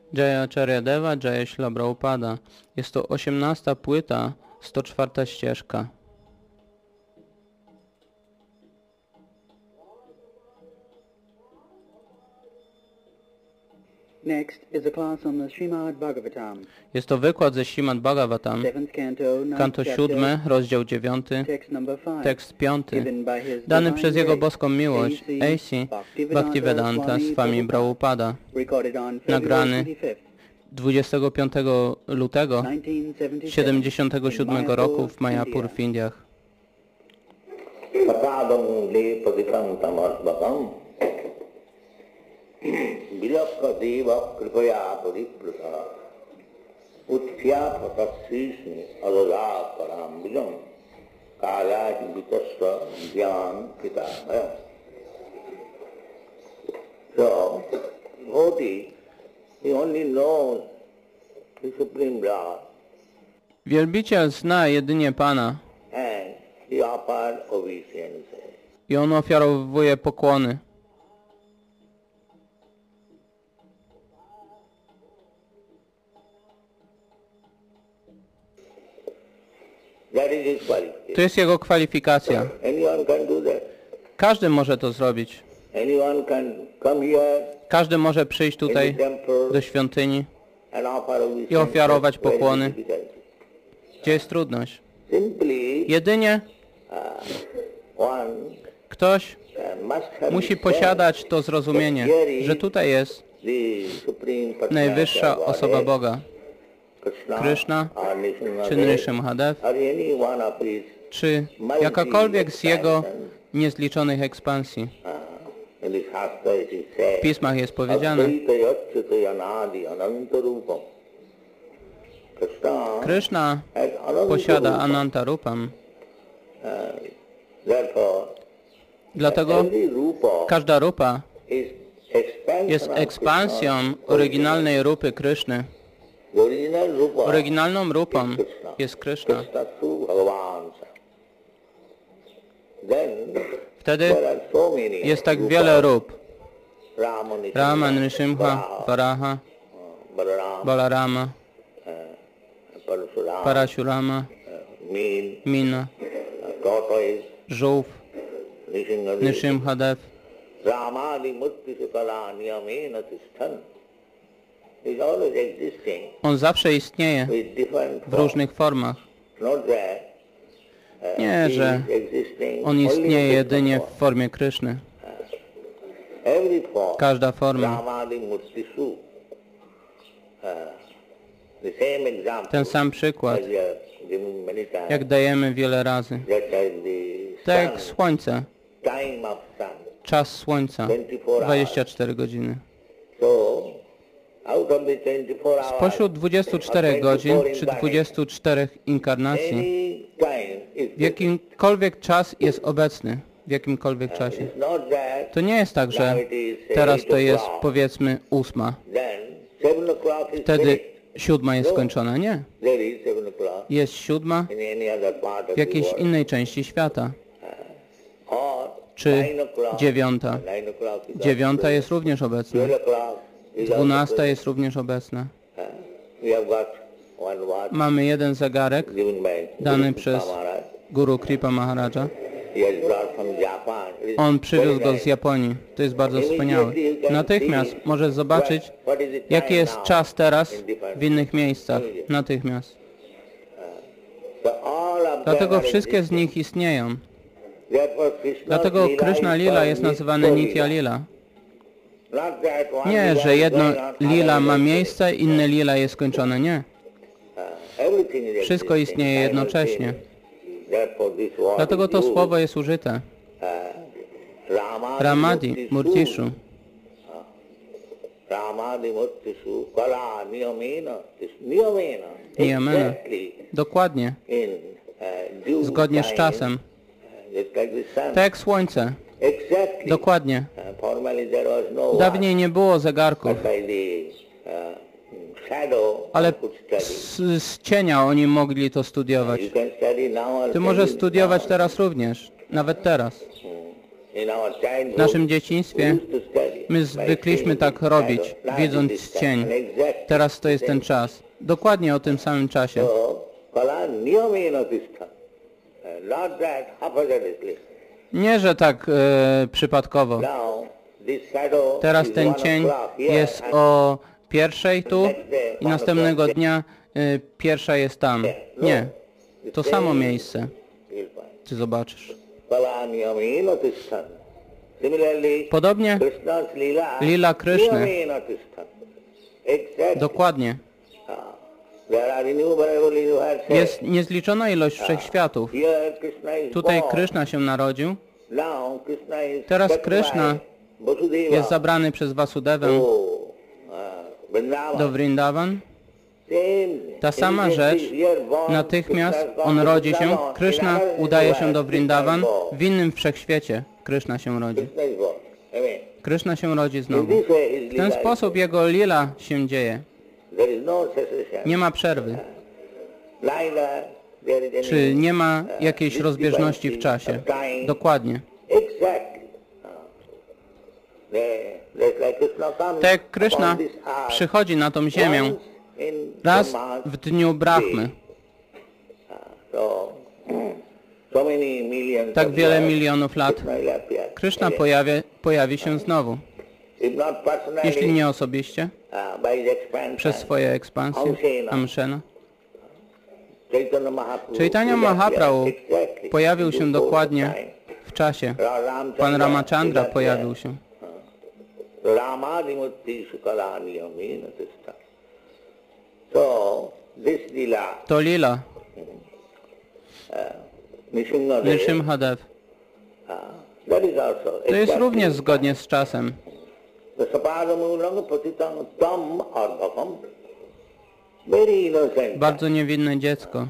Jaya Acharya Deva, Jaya Śrīla Prabhupada. Jest to 18. płyta, 104. ścieżka. Next is a class on the Srimad Bhagavatam. Jest to wykład ze Śrīmad Bhagavatam, kanto 7, rozdział 9, tekst 5, dany przez Jego boską miłość, A.C. Bhaktivedanta Swami Prabhupada, nagrany 25 lutego 1977 roku w Mayapur w Indiach. Vilakka deva kripaya paripluta utthya patasrismi adada parambijam kalahi vitasva dhyan kitamaya. So, devotee, he only knows the Supreme Lord. Wielbiciel zna jedynie Pana And he offered obeisance. i On ofiarowuje pokłony. To jest jego kwalifikacja. Każdy może to zrobić. Każdy może przyjść tutaj do świątyni i ofiarować pokłony. Gdzie jest trudność? Jedynie ktoś musi posiadać to zrozumienie, że tutaj jest najwyższa osoba Boga. Krishna, czy Nrsimhadev, czy jakakolwiek z Jego niezliczonych ekspansji. W pismach jest powiedziane, Krishna posiada Ananta Rupam. Dlatego każda rupa jest ekspansją oryginalnej rupy Kryszny. Oryginalną rupą jest Krishna. Wtedy jest tak wiele rup. Rama, Nrsimha, Varaha, Balarama, Parashurama, Mina, Żółw, Nrsimhadev. On zawsze istnieje w różnych formach. Nie, że On istnieje jedynie w formie Kryszny. Każda forma. Ten sam przykład, jak dajemy wiele razy. Tak jak Słońce. Czas Słońca. 24 godziny. Spośród 24 godzin czy 24 inkarnacji w jakimkolwiek czas jest obecny, w jakimkolwiek czasie. To nie jest tak, że teraz to jest powiedzmy 8. Wtedy 7 jest skończona. Nie. Jest 7 w jakiejś innej części świata. Czy 9. 9 jest również obecna. 12 jest również obecna. Mamy jeden zegarek dany przez Guru Kripa Maharaja. On przywiózł go z Japonii. To jest bardzo wspaniałe. Natychmiast możesz zobaczyć, jaki jest czas teraz w innych miejscach. Natychmiast. Dlatego wszystkie z nich istnieją. Dlatego Krishna Lila jest nazywany Nitya Lila. Nie, że jedno lila ma miejsce, inne lila jest skończone. Nie. Wszystko istnieje jednocześnie. Dlatego to słowo jest użyte. Ramadi Murtishu. Niyamena. Dokładnie. Zgodnie z czasem. Tak jak Słońce. Dokładnie. Dawniej nie było zegarków, ale z cienia oni mogli to studiować. Ty możesz studiować teraz również, nawet teraz. W naszym dzieciństwie my zwykliśmy tak robić, widząc cień. Teraz to jest ten czas. Dokładnie o tym samym czasie. Nie, że tak przypadkowo. Teraz ten cień jest o pierwszej tu i następnego dnia pierwsza jest tam. Nie, to samo miejsce. Ty zobaczysz. Podobnie lila Kryszny. Dokładnie. Jest niezliczona ilość wszechświatów. Tutaj Kryszna się narodził. Teraz Kryszna jest zabrany przez Vasudevę do Vrindavan. Ta sama rzecz, natychmiast on rodzi się, Kryszna udaje się do Vrindavan, w innym wszechświecie Kryszna się rodzi. Kryszna się rodzi znowu. W ten sposób jego lila się dzieje. Nie ma przerwy. Czy nie ma jakiejś rozbieżności w czasie? Dokładnie. Tak jak Kryszna przychodzi na tą ziemię raz w dniu Brahmy. Tak wiele milionów lat Kryszna pojawi się znowu. Jeśli nie osobiście, przez swoje ekspansje, Amshena. Chaitanya Mahaprabhu pojawił się dokładnie w czasie. Pan Ramachandra pojawił się. To lila Nrsimhadev. To jest również zgodnie z czasem. Bardzo niewinne dziecko.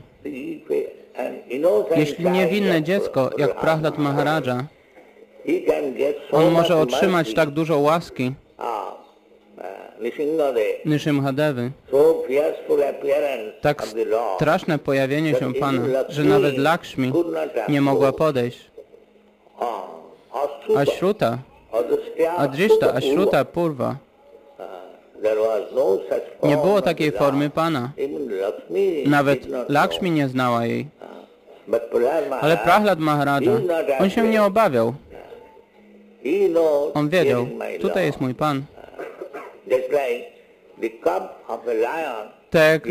Jeśli niewinne dziecko, jak Prahlad Maharaja, on może otrzymać tak dużo łaski Nrsimhadevy, tak straszne pojawienie się Pana, że nawet Lakshmi nie mogła podejść. Ashruta, Adrishta, Ashruta, Purva. Nie było takiej formy Pana. Nawet Lakshmi nie znała jej. Ale Prahlad Maharaja, on się nie obawiał. On wiedział, tutaj jest mój Pan. Tak,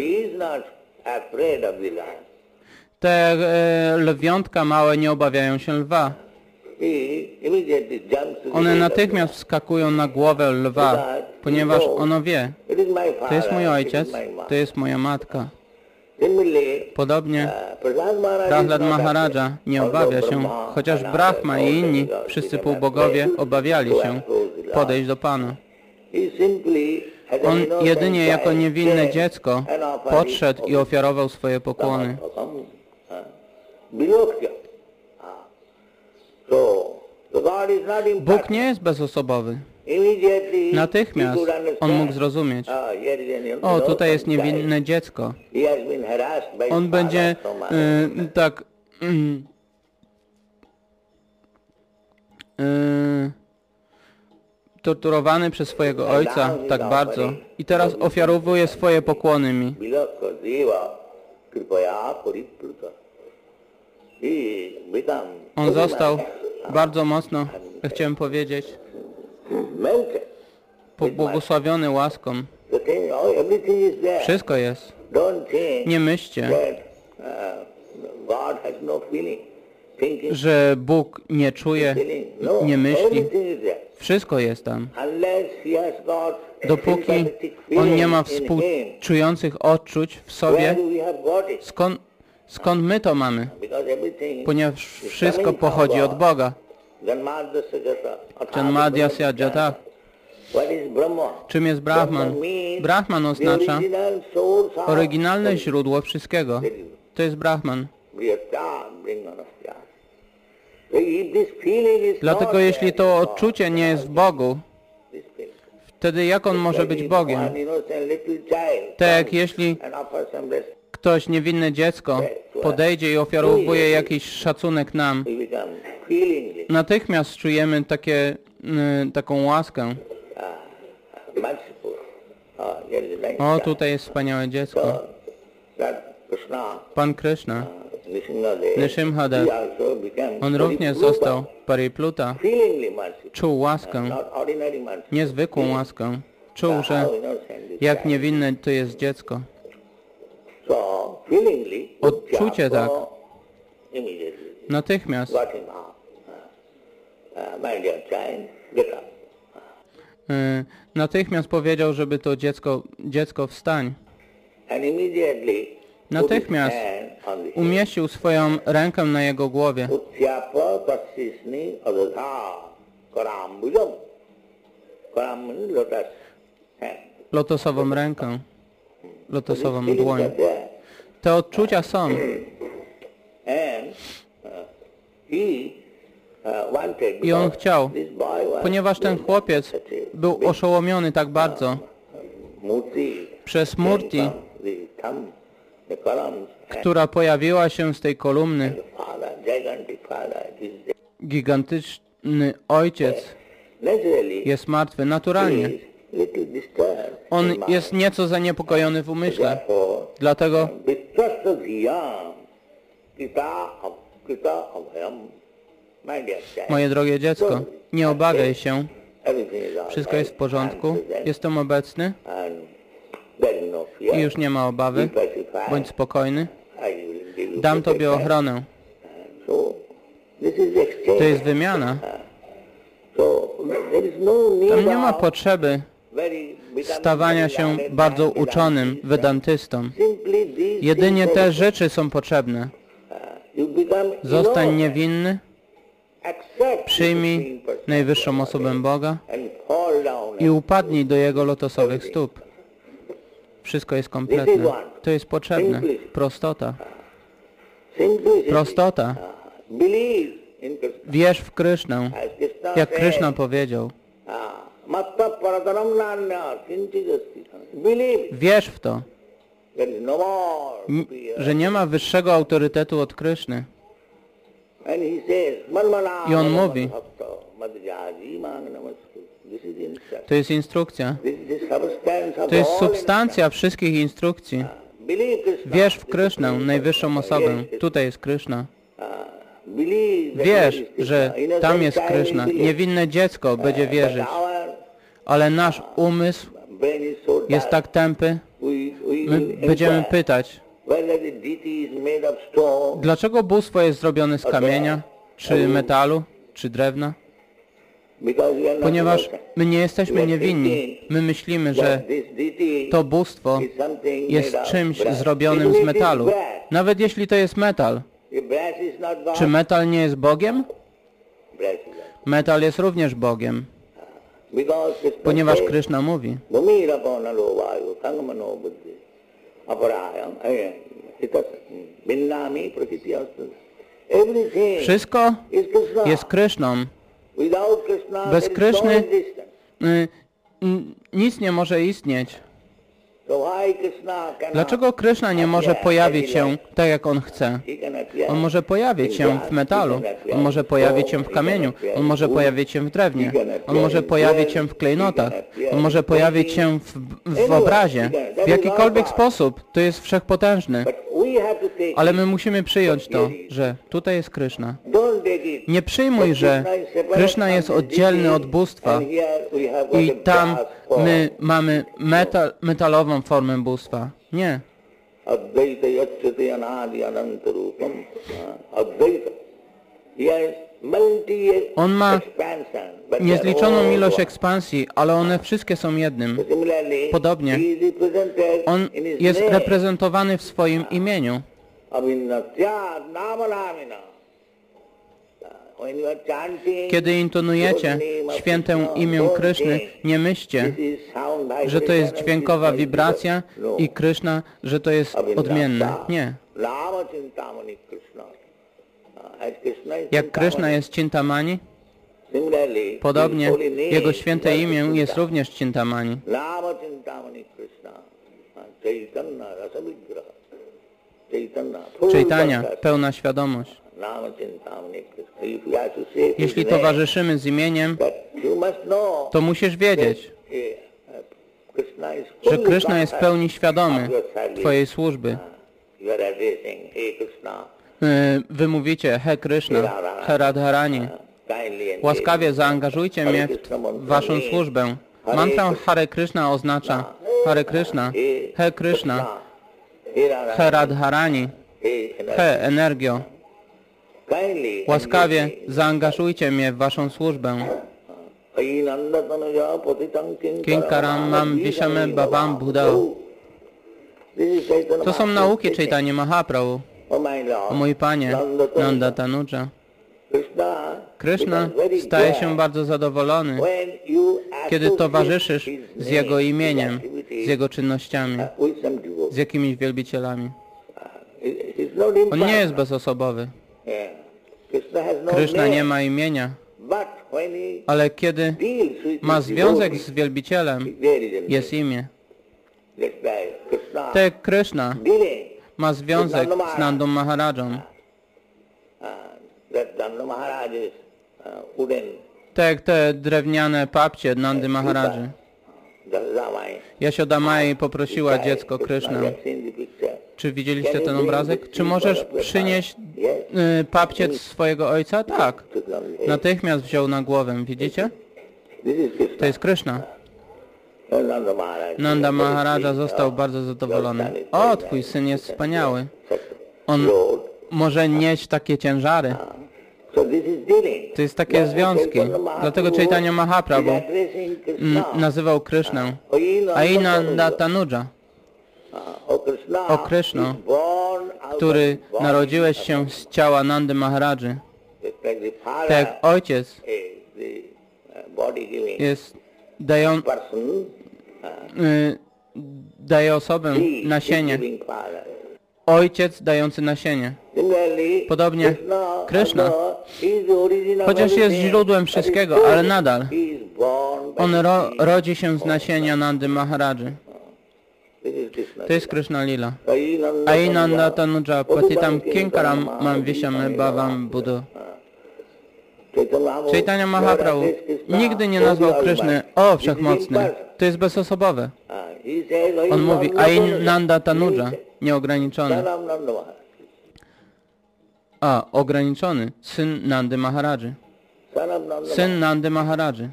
te lwiątka małe nie obawiają się lwa. One natychmiast wskakują na głowę lwa, ponieważ ono wie, to jest mój ojciec, to jest moja matka. Podobnie Prahlad Maharaja nie obawia się, chociaż Brahma i inni, wszyscy półbogowie, obawiali się podejść do Pana. On jedynie jako niewinne dziecko podszedł i ofiarował swoje pokłony. Bóg nie jest bezosobowy. Natychmiast on mógł zrozumieć, o, tutaj jest niewinne dziecko. On będzie torturowany przez swojego ojca tak bardzo i teraz ofiarowuje swoje pokłony mi. On został bardzo mocno, chciałem powiedzieć, pobłogosławiony łaską. Wszystko jest. Nie myślcie, że Bóg nie czuje, nie myśli. Wszystko jest tam. Dopóki On nie ma współczujących odczuć w sobie, skąd my to mamy? Ponieważ wszystko pochodzi od Boga. Janmadhyasya Jatah. Czym jest Brahman? Brahman oznacza oryginalne źródło wszystkiego. To jest Brahman. Dlatego jeśli to odczucie nie jest w Bogu, wtedy jak On może być Bogiem? Tak jak jeśli ktoś, niewinne dziecko, podejdzie i ofiarowuje jakiś szacunek nam, feelingly. natychmiast czujemy taką łaskę. Merciful. Here is a nice O, child. tutaj jest wspaniałe dziecko. So, that Krishna, Pan Krishna, Nrsimhadev, Nrsimhadev, he also became on również Paripluta, został Paripluta, feelingly merciful, czuł łaskę, not ordinary mercy. niezwykłą łaskę. Czuł, że How innocent this jak child. niewinne to jest dziecko. So, feelingly, Odczucie tak. Uddhava immediately Natychmiast got him up. My dear child, get up. natychmiast powiedział, żeby to dziecko wstań. And immediately Natychmiast put his hand on the umieścił swoją rękę na jego głowie. Utsyapa Patsisni Adadha Karambujam. Karam means lotus hand. Lotosową rękę, lotosową Feelings dłoń. are there. Te odczucia są. And he wanted, I on because chciał, this boy was ponieważ ten chłopiec such a był big oszołomiony tak bardzo murti, przez Murti, the thumb, the Karam's hand, która pojawiła się z tej kolumny. the father, gigantic father, is there. Gigantyczny ojciec Naturally, jest martwy, he naturalnie. is little disturbed. On in mind. jest nieco zaniepokojony w umyśle. Therefore, Dlatego Vitrastadhiyam Kita Abhayam. My dear child, moje drogie dziecko, nie obawiaj się. everything is all Wszystko jest w porządku. Jestem obecny and there is no fear. i już nie ma obawy. Be pacified. Bądź spokojny. I will give you Dam Tobie protection. ochronę. So, this is exchange. To jest wymiana. So, there is no need Tam nie ma of potrzeby stawania się bardzo uczonym vedantystą. Simply these Jedynie things te are- rzeczy są potrzebne. You become Zostań innocent. niewinny, Accept przyjmij the Supreme Personality najwyższą osobę Boga and fall down i upadnij do Jego lotosowych stóp. Wszystko jest kompletne. To jest potrzebne. Prostota. Simplicity. Prostota. Believe in Krishna. Wierz w Krysznę. As Krishna Jak said, Kryszna powiedział. Matta parataram nanya kinchidasti. Believe it. Wierz w to, There is no more superior. że nie ma wyższego autorytetu od Kryszny. And he says, Manmana I on mówi, bhakta madhyaji mang namastu. This is the instruction. to jest instrukcja. This is the substance of To jest all substancja wszystkich instrukcji. instruction. Believe Krishna. Wierz w Krysznę, najwyższą osobę. Tutaj jest Kryszna. Believe that Wierz, there is Krishna. że Innocent tam jest child Kryszna. will believe. Niewinne dziecko będzie But wierzyć. our Ale nasz umysł brain is so jest dull. tak tępy, We my will będziemy inquire pytać, whether the deity is made of stone, dlaczego bóstwo jest zrobione z kamienia, czy metalu, czy drewna? because we are not Ponieważ innocent. my nie jesteśmy niewinni. My myślimy, że That this deity to bóstwo is something jest made of czymś brass. zrobionym Even z if it is metalu. brass, Nawet jeśli to jest metal. if brass is not God, Czy metal nie jest Bogiem? brass is God. Metal jest również Bogiem, Because Krishna ponieważ says, Kryszna mówi, Bhumirapana lovayu sangamano buddhi aparayam hitas binnami prakityasthu. Everything wszystko is Krishna. jest Kryszną. Without Krishna, Bez there is no Kryszny existence. Nic nie może istnieć. So why Krishna cannot Dlaczego Kryszna nie może appear pojawić as he się likes? tak, jak on chce? He can appear On może pojawić in się glass, w metalu, he can appear on może in pojawić się stone, w he can kamieniu, appear on in może wood, pojawić się w drewnie, he can appear on może in pojawić jewels, się w klejnotach, he can appear on może in pojawić painting. się w obrazie, w jakikolwiek sposób. To jest wszechpotężny. But we have to take Ale it. my musimy przyjąć to, że tutaj jest Kryszna. Don't take it. Nie przyjmuj, że Kryszna jest oddzielny od bóstwa And here we have got i a tam brass form. my mamy metalową formę bóstwa. Nie. Advaita yachyate anadi anantarupam. Advaita. He has On ma multi-expansion. but they niezliczoną are all ilość one. ekspansji, ale one wszystkie są jednym. Similarly, Podobnie, he is represented on in his jest name. reprezentowany w swoim imieniu. Avinnatya namanamina. When you are chanting Kiedy intonujecie the name of święte Krishna, imię don't Kryszny, think nie myślcie, this is sound że to jest vibration dźwiękowa and this is wibracja no. i Kryszna, że to jest odmienne. Nie. Rama Chintamani Krishna. As Krishna is Jak Kryszna Chintamani, jest Cintamani, similarly, podobnie his holy name Jego święte is imię also jest Chintamani. również Cintamani. Rama Chintamani Krishna. Chaitanya Rasa Vigraha. Chaitanya. full Chaitanya, consciousness. pełna świadomość. Jeśli towarzyszymy z imieniem, to musisz wiedzieć, że Kryszna jest w pełni świadomy Twojej służby. Wy mówicie, He Kryszna, He Radharani, łaskawie zaangażujcie mnie w Waszą służbę. Mantra Hare Kryszna oznacza Hare Kryszna, He Kryszna, He Radharani, He Energio. Łaskawie zaangażujcie mnie w Waszą służbę. Kinkaram mam Vishame Bhavam Buddha. To są nauki Chaitanya Mahaprabhu. O mój Panie, Nanda Tanuja. Kryszna staje się bardzo zadowolony, kiedy towarzyszysz z Jego imieniem, z Jego czynnościami, z jakimiś wielbicielami. On nie jest bezosobowy. Kryszna nie ma imienia, ale kiedy ma związek z wielbicielem, jest imię. Tak jak Kryszna ma związek z Nandą Maharają. Tak jak te drewniane papcie Nandy Maharadży. Jashoda Mai poprosiła dziecko Krysznę. Czy widzieliście ten obrazek? Czy możesz przynieść papciec swojego ojca? Tak. Natychmiast wziął na głowę. Widzicie? To jest Kryszna. Nanda Maharaja został bardzo zadowolony. O, twój syn jest wspaniały. On może nieść takie ciężary. To jest takie związki. Dlatego Chaitanya Mahaprabhu nazywał Krysznę Ainanda Tanuja. O Kryszno, który narodziłeś się z ciała Nandy Maharadży. Tak jak ojciec jest daje osobę nasienie. Ojciec dający nasienie. Podobnie Kryszna, chociaż jest źródłem wszystkiego, ale nadal on rodzi się z nasienia Nandy Maharadży. To jest Kryszna Lila. Ainanda Tanuja Patitam Kinkaram Mam Vishame Bhavam Buddha. Chaitanya Mahaprabhu nigdy nie nazwał Kryszny o wszechmocny. To jest bezosobowe. On mówi Ainanda Tanuja, nieograniczony. A, ograniczony. Syn Nandy Maharadży. Syn Nandy Maharadży.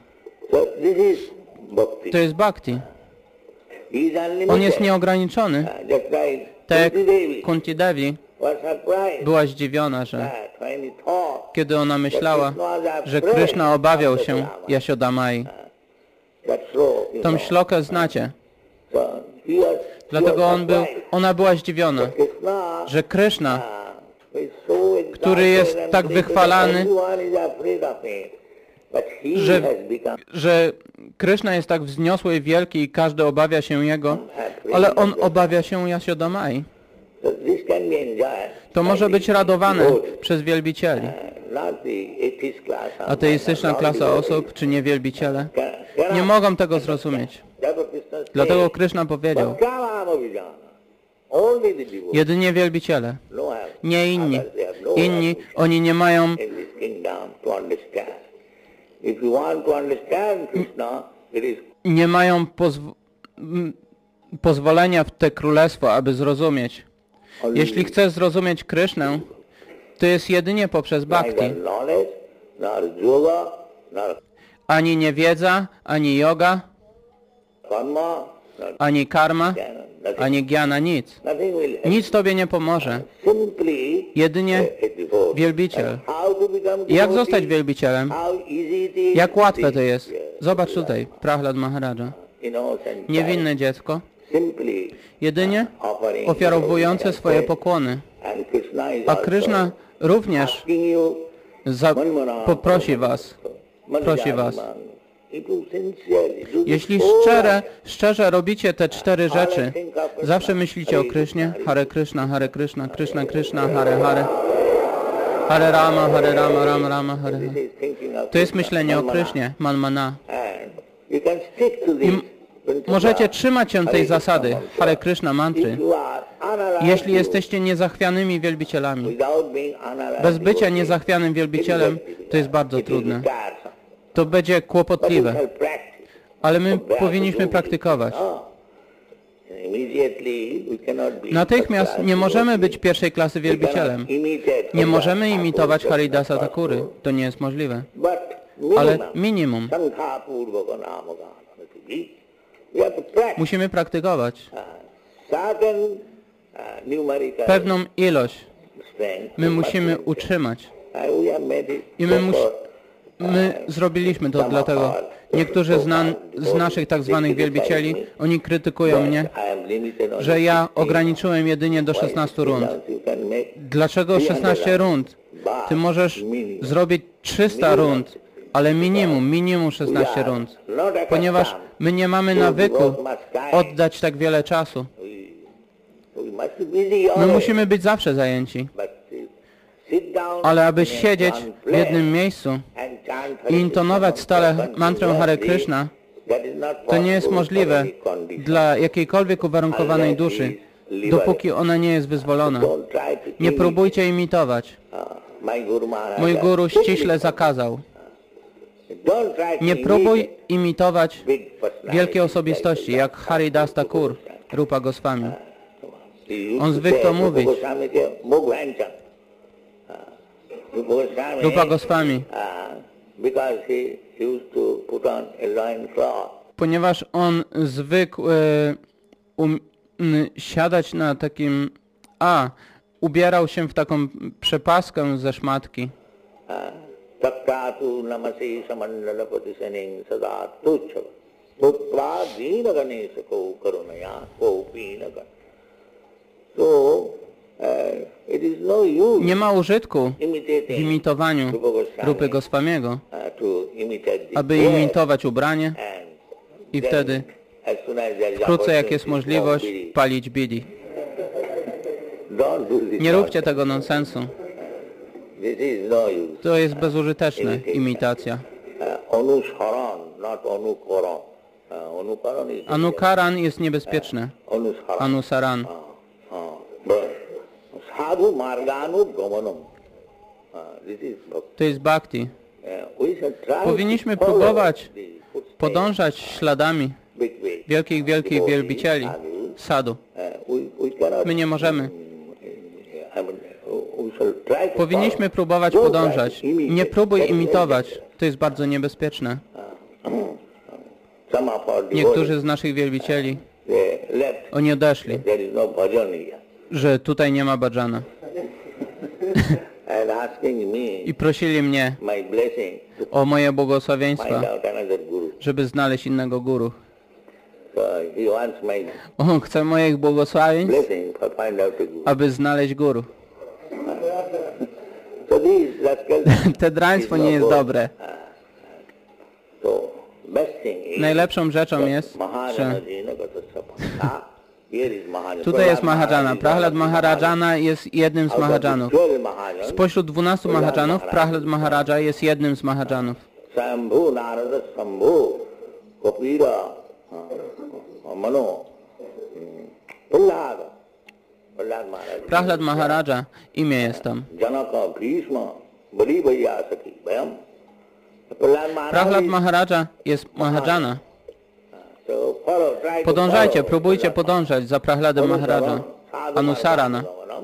To jest bhakti. On jest nieograniczony. Tak jak Kunti Devi była zdziwiona, że kiedy ona myślała, że Kryszna obawiał się Jashoda Mai. Tą szlokę znacie. Dlatego ona była zdziwiona, że Kryszna, który jest tak wychwalany, że Kryszna jest tak wzniosły i wielki i każdy obawia się Jego, ale on obawia się Jashoda Mai. To może być radowane przez wielbicieli. Ateistyczna klasa osób, czy nie wielbiciele, nie mogą tego zrozumieć. Dlatego Kryszna powiedział, jedynie wielbiciele, nie inni. Inni, oni nie mają pozwolenia w te królestwo, aby zrozumieć. Jeśli chcesz zrozumieć Krysznę, to jest jedynie poprzez bhakti. Ani niewiedza, ani yoga, ani karma, ani jnana, nic. Nic Tobie nie pomoże. Jedynie wielbiciel. I jak zostać wielbicielem? Jak łatwe to jest. Zobacz tutaj, Prahlad Maharaja. Niewinne dziecko. Jedynie ofiarowujące swoje pokłony. A Kryszna również poprosi was. Prosi was. Jeśli szczerze robicie te 4 rzeczy, zawsze myślicie o Krysznie, Hare Kryszna, Kryszna Kryszna, Hare Hare, Hare Rama, Rama Rama, Hare Hare. To jest myślenie o Krysznie, Manmana. I możecie trzymać się tej zasady, Hare Kryszna mantry, Jeśli jesteście niezachwianymi wielbicielami, bez bycia niezachwianym wielbicielem, to jest bardzo trudne. To będzie kłopotliwe, ale my powinniśmy praktykować. Natychmiast nie możemy być pierwszej klasy wielbicielem. Nie możemy imitować Haridasa Thakury. To nie jest możliwe. Ale minimum. Musimy praktykować pewną ilość. My musimy utrzymać. I my zrobiliśmy to dlatego. Niektórzy z naszych tak zwanych wielbicieli, oni krytykują mnie, że ja ograniczyłem jedynie do 16 rund. Dlaczego 16 rund? Ty możesz zrobić 300 rund, ale minimum 16 rund. Ponieważ my nie mamy nawyku oddać tak wiele czasu. My musimy być zawsze zajęci. Ale aby siedzieć w jednym miejscu i intonować stale mantrę Hare Krishna, to nie jest możliwe dla jakiejkolwiek uwarunkowanej duszy, dopóki ona nie jest wyzwolona. Nie próbujcie imitować. Mój guru ściśle zakazał. Nie próbuj imitować wielkiej osobistości, jak Haridas Thakur, Rupa Goswami. On zwykł to mówić. Rupa Goswami, ponieważ on zwykł siadać na takim, ubierał się w taką przepaskę ze szmatki. Nie ma użytku w imitowaniu Rupy Goswamiego, aby imitować ubranie i wtedy, wkrótce jak jest możliwość, palić bidi. Nie róbcie tego nonsensu. To jest bezużyteczne, imitacja. Anukaran jest niebezpieczne. Anusaran. To jest bhakti. Powinniśmy próbować podążać śladami wielkich wielbicieli, sadhu. My nie możemy. Powinniśmy próbować podążać. Nie próbuj imitować. To jest bardzo niebezpieczne. Niektórzy z naszych wielbicieli, oni odeszli, że tutaj nie ma bhajana. I prosili mnie o moje błogosławieństwa, żeby znaleźć innego guru. On chce moich błogosławieństw, aby znaleźć guru. Te draństwo nie jest dobre. Najlepszą rzeczą jest, że tutaj jest Mahajana. Prahlad Maharajana jest jednym z Mahajanów. Spośród 12 Mahajanów Prahlad Maharaja jest jednym z Mahajanów. Prahlad Maharaja, imię jest tam. Prahlad Maharaja jest Mahajana. Podążajcie, próbujcie podążać za Prahladem Maharaja, Anusarana.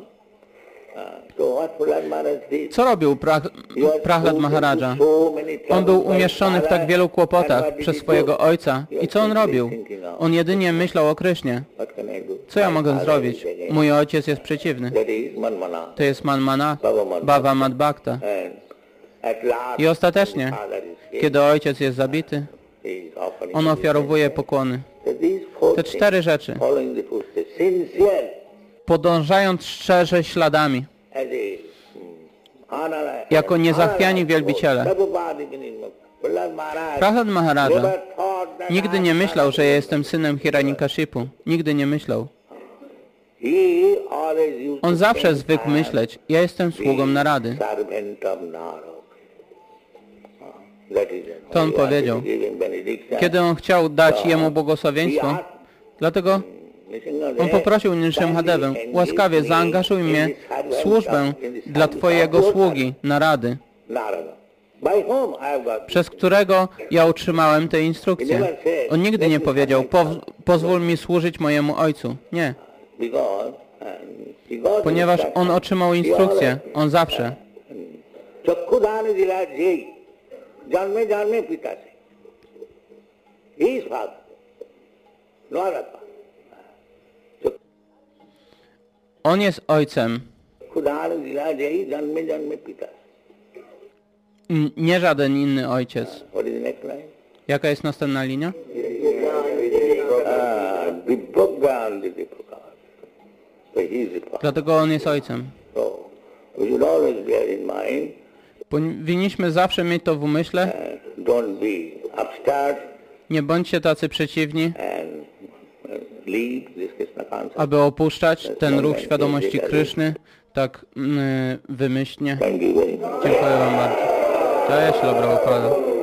Co robił Prahlad Maharaja? On był umieszczony w tak wielu kłopotach przez swojego ojca. I co on robił? On jedynie myślał o Krysznie. Co ja mogę zrobić? Mój ojciec jest przeciwny. To jest Manmana, Bhava Mad Bhakta. I ostatecznie, kiedy ojciec jest zabity, on ofiarowuje pokłony. Te 4 rzeczy. Podążając szczerze śladami, jako niezachwiani wielbiciele. Prahlad Maharaja nigdy nie myślał, że ja jestem synem Hiranyakashipu. Nigdy nie myślał. On zawsze zwykł myśleć, ja jestem sługą Narady. To on powiedział. Kiedy on chciał dać jemu błogosławieństwo, dlatego On poprosił Nrsimhadewę, łaskawie zaangażuj mnie w służbę dla Twojego sługi, Narady, przez którego ja otrzymałem te instrukcje. On nigdy nie powiedział, pozwól mi służyć mojemu ojcu. Nie. Ponieważ on otrzymał instrukcję, on zawsze. On jest ojcem. Nie żaden inny ojciec. Jaka jest następna linia? Dlatego on jest ojcem. Powinniśmy zawsze mieć to w umyśle. Nie bądźcie tacy przeciwni, aby opuszczać ten ruch świadomości Kryszny tak wymyślnie. Dziękuję Wam bardzo. Cześć, dobra układu.